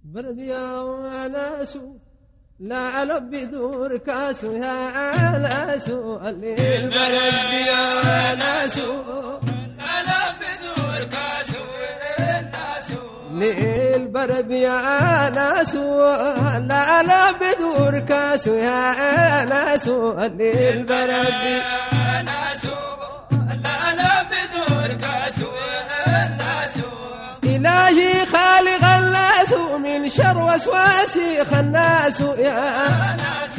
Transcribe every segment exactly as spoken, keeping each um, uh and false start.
برد يا ناس لا ألبي دور كاس يا ناس الليل برد يا ناس لا ألبي دور كاس الناس ليل برد يا ناس لا ألبي دور كاس يا ناس الليل برد يا ناس لا ألبي دور كاس الناس إلهي خالق الناس من شر وسواسي خناس يا ناس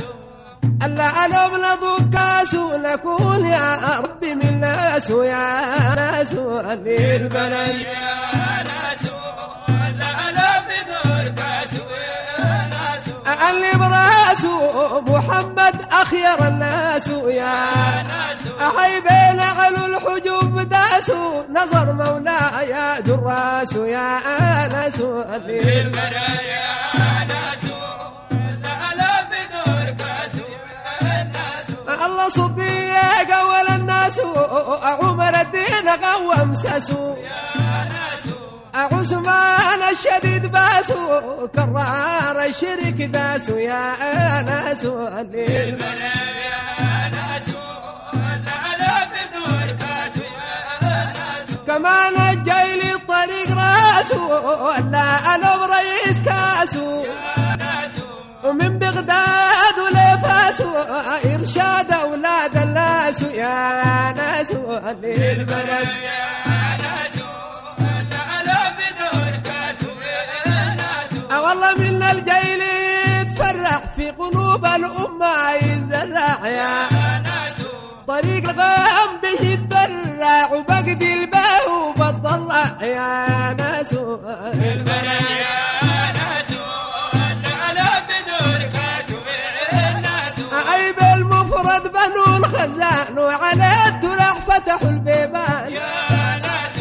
ألا ألم نضكاس نكون يا ربي من ناس يا ناس الليل برد يا ناس لا ألبي دور كاس الناس اللي براسه محمد أخير الناس يا ناس أحي بين علو الحجوب داسو نظر مولاي دراس يا ناس الليل برد يا ناس لا ألبي دور كاس الناس الله صديق أول الناس عمر الدين قوم ساسو يا ناس عثمان الشديد باسو كرار الشرك داسو يا ناس الليل برد يا ناس لا ألبي دور كاس الناس كمان الجاي لي الطريق راسو لا أنا برئيس كاسو يا ناس ومن بغداد ولفاسو إرشاد أولاد الناس يا ناس الليل برد يا ناس لا ألبي دور كاس الناس والله من الجيل يتفرع في قلوب الأمة يزرع يا ناس طريق الغام به يتبرع وبقدي الباه وبتضلع يا ناس برد يا ناس لا ألبي دور كاس الناس عيب المفرد بنو الخزان وعلى الدرع فتحوا البيبان يا ناس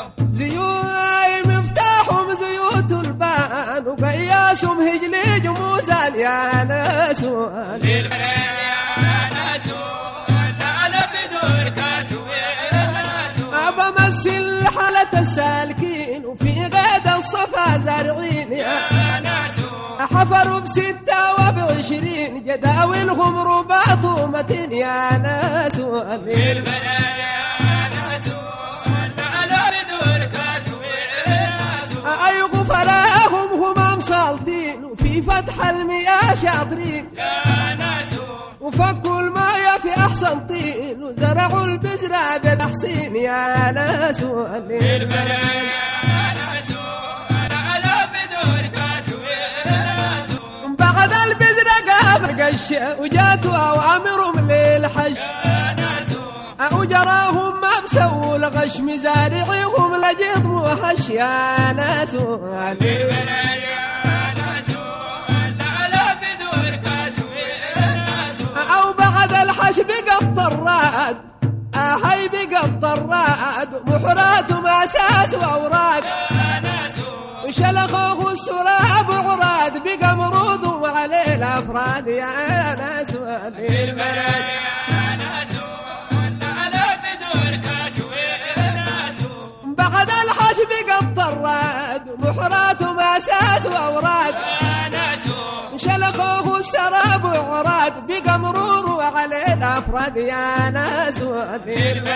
زيوي مفتاحهم زيوت البان وقياسهم هجلي جموزان يا ناس برد يا ناس لا ألبي دور كاس الناس بمثل حالة السالكين وفي غيد الصفا زارعين يا يا ناس حفروا بستة وبعشرين جداولهم رباط ومتين يا ناس الليل برد يا ناس لا ألبي دور كاس الناس أي غفراهم هم مسالطين وفي فتح المياه شاطرين يا ناس وفكوا المايه في أحسن طين وزرعوا البزرع بتحصين يا ناس الليل برد يا ناس لا ألبي دور كاس الناس بعد البزرع قابل قش وجاتوا أوامرهم للحش يا ناس وجراهم ما بسووا الغش مزارعيهم لجيط موحش يا ناس برد يا ناس لا ألبي دور كاس الناس أو بعد الحش بقى الطراد أحي بقى الطراد محراتهم أساس وأوراد يا ناس وشلخوه السراب عراد بقى مرود وعليه الأفراد يا ناس برد يا ناس لا ألبي دور كاس الناس بعد الحش بقى الطراد محراتهم أساس وأوراد يا ناس شلخوه السراب عراد بقى مرور وعليه الأفراد يا ناس برد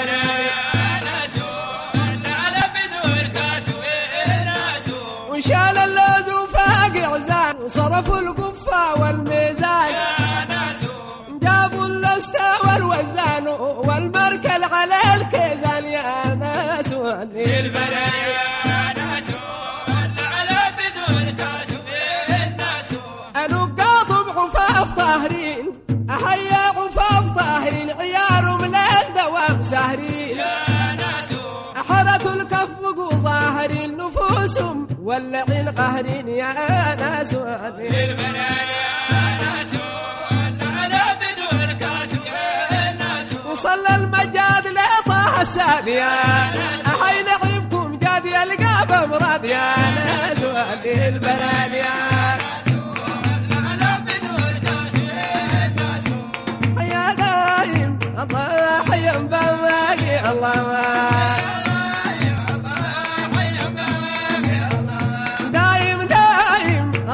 يا ناس لا ألبي دور كاس الناس وشال اللوز وفاق عزان وصرفوا القفة والميزان يا ناس جابوا اللستة والوزان والمركل على الكيزان يا ناس برد يا ناس لا ألبي دور كاس الناس الوقاط بعفاف طاهرين أحيا عفاف طاهرين عيارهم ليل دوام سهرين يا ناس حرة الكف وقوا ظاهرين نفوسهم واللعين قهرين يا ناس برد يا ناس لا ألبي دور كاس الناس وصلى المجاد لطه السادية أحي نعيمكم جاد يلقى بمراد يا ناس الليل براد يا لا ألبي دور كاس الناس يا دايم الله حيا بواقي الله دايم دايم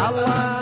الله